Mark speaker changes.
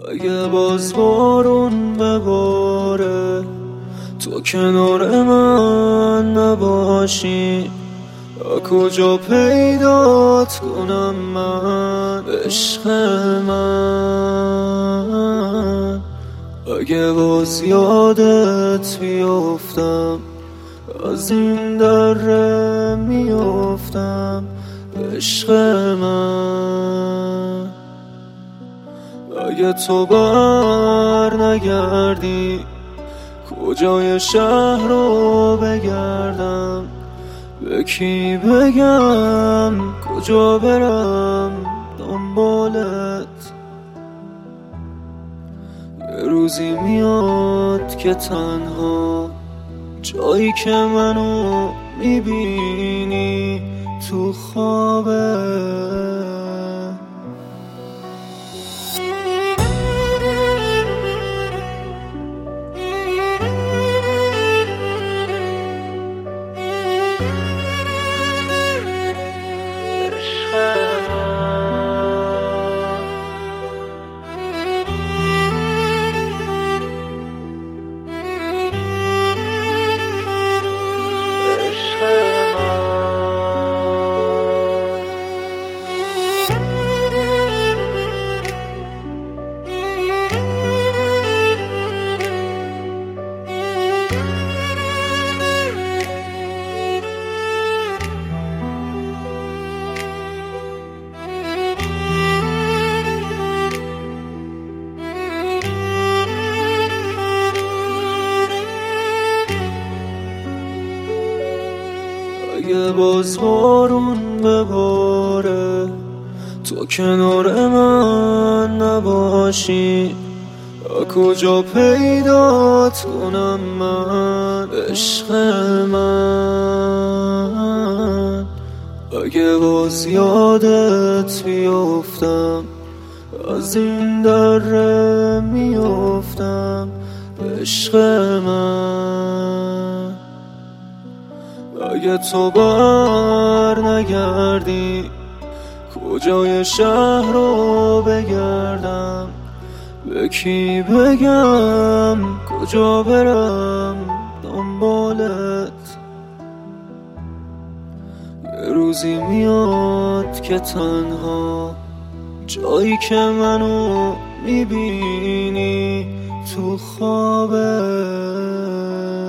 Speaker 1: اگه باز بارون بباره تو کنار من نباشی، کجا پیدات کنم من عشق من؟ اگه باز یادت بیفتم از این دره میافتم عشق من. اگه تو بر نگردی کجای شهر رو بگردم، به کی بگم کجا برم دنبالت؟ یه روزی میاد که تنها جایی که منو میبینی تو خوابه. اگه باز بارون بباره تو کنار من نباشی، کجا پیدات کنم من عشق من؟ اگه باز یادت بیفتم از این دره میافتم عشق من. اگه تو بر نگردی کجای شهر رو بگردم، به کی بگم کجا برم دنبالت؟ یه روزی میاد که تنها جایی که منو میبینی تو خوابه.